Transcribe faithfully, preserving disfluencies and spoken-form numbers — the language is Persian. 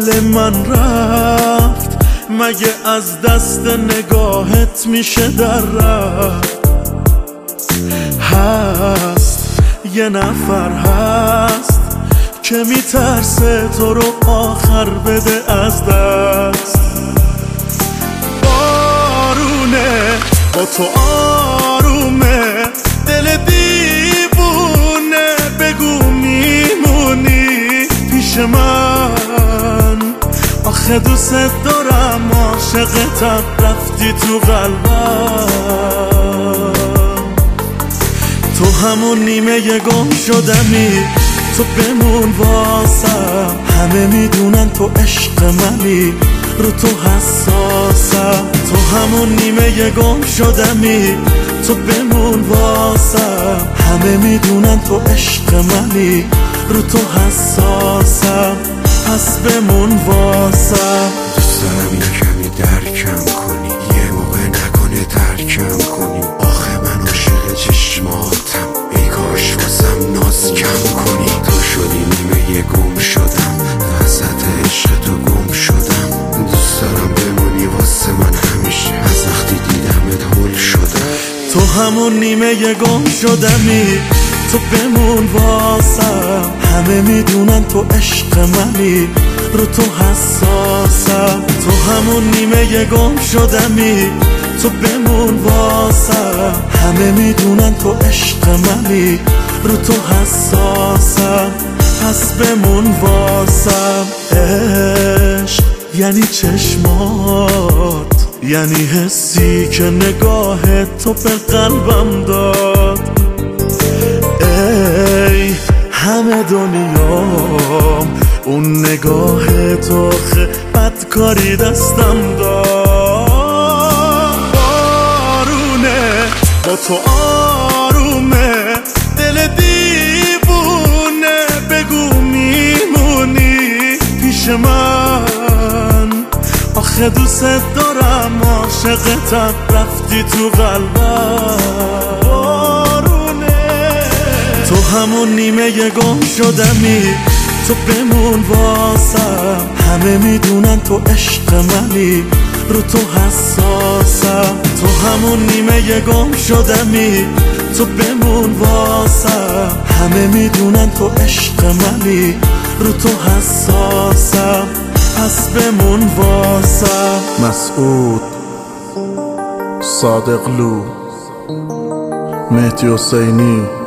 دل من رفت، مگه از دست نگاهت میشه در رفت؟ هست یه نفر هست که میترسه تو رو آخر بده از دست. بارونه با تو آرومه، دل دیوونه، بگو میمونی پیش من؟ آخه دوست دارم، عاشقتم، رفتی تو قلبم. تو همون نیمه گم شدمی، تو بمون واسم. همه میدونن تو عشق منی، رو تو حساسم. تو همون نیمه گم شدمی، تو بمون واسم. همه میدونن تو عشق منی، رو تو حساسم. پس بمون واسم. دوست دارم یه کمی درکم کنی، یه موقع نکنه ترکم کنی. آخه من عاشق چشماتم، ای کاش واسم ناز کم کنی. تو شدی نیمه گم شدم، وسط عشق تو گم شدم. دوست دارم بمونی واسه من همیشه، از وقتی دیدمت هول شدم. تو همون نیمه گم شدمی، تو بمون واسم. همه میدونن تو عشق منی، رو تو حساسم. تو همون نیمه گم شدمی، تو بمون واسم. همه میدونن تو عشق منی، رو تو حساسم. پس بمون واسم. عشق یعنی چشمات، یعنی حسی که نگاه تو به قلبم داد. ای همه دنیام، اون نگاه تو خه بدکاری دستم داد. بارونه با تو آرومه، دل دیوونه، بگو میمونی پیش من؟ آخه دوست دارم، عاشقتم، رفتی تو قلبم. تو همون نیمه گم شدمی، تو بمون واسم. همه میدونن تو عشق منی، رو تو حساسم. تو همون نیمه گم شدمی، تو بمون واسم. همه میدونن تو عشق منی، رو تو حساسم. پس بمون واسم. مسعود، صادقلو، مهدی حسینی.